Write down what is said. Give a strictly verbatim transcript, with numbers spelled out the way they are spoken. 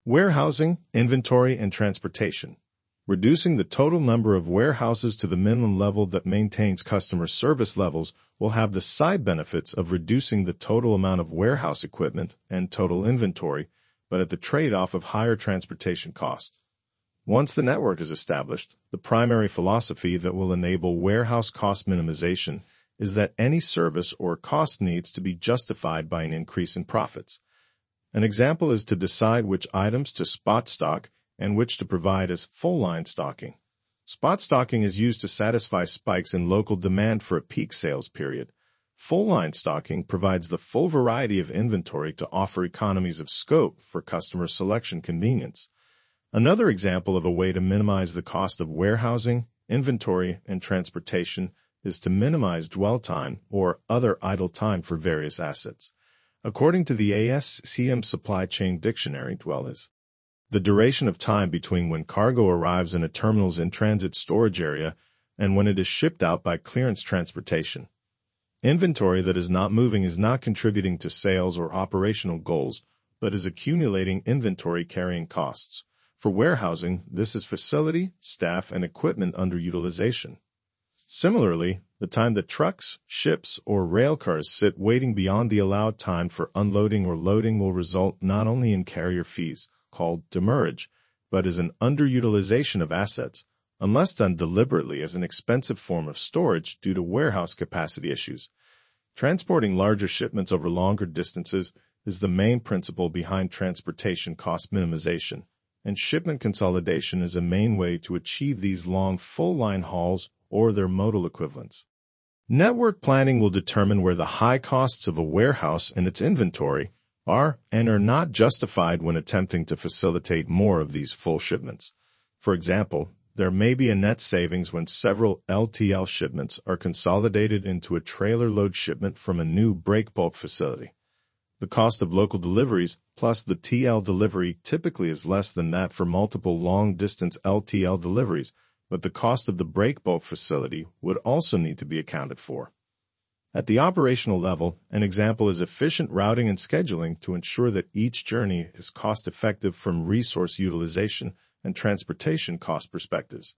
Warehousing, inventory, and transportation. Reducing the total number of warehouses to the minimum level that maintains customer service levels will have the side benefits of reducing the total amount of warehouse equipment and total inventory, but at the trade-off of higher transportation costs. Once the network is established, the primary philosophy that will enable warehouse cost minimization is that any service or cost needs to be justified by an increase in profits. An example is to decide which items to spot stock and which to provide as full-line stocking. Spot stocking is used to satisfy spikes in local demand for a peak sales period. Full-line stocking provides the full variety of inventory to offer economies of scope for customer selection convenience. Another example of a way to minimize the cost of warehousing, inventory, and transportation is to minimize dwell time or other idle time for various assets. According to the A S C M Supply Chain Dictionary, dwell is the duration of time between when cargo arrives in a terminal's in-transit storage area and when it is shipped out by clearance transportation. Inventory that is not moving is not contributing to sales or operational goals, but is accumulating inventory carrying costs. For warehousing, this is facility, staff, and equipment underutilization. Similarly, the time that trucks, ships, or rail cars sit waiting beyond the allowed time for unloading or loading will result not only in carrier fees, called demurrage, but as an underutilization of assets, unless done deliberately as an expensive form of storage due to warehouse capacity issues. Transporting larger shipments over longer distances is the main principle behind transportation cost minimization, and shipment consolidation is a main way to achieve these long full-line hauls or their modal equivalents. Network planning will determine where the high costs of a warehouse and its inventory are and are not justified when attempting to facilitate more of these full shipments. For example, there may be a net savings when several L T L shipments are consolidated into a trailer load shipment from a new break bulk facility. The cost of local deliveries plus the T L delivery typically is less than that for multiple long-distance L T L deliveries, but the cost of the break bulk facility would also need to be accounted for. At the operational level, an example is efficient routing and scheduling to ensure that each journey is cost-effective from resource utilization and transportation cost perspectives.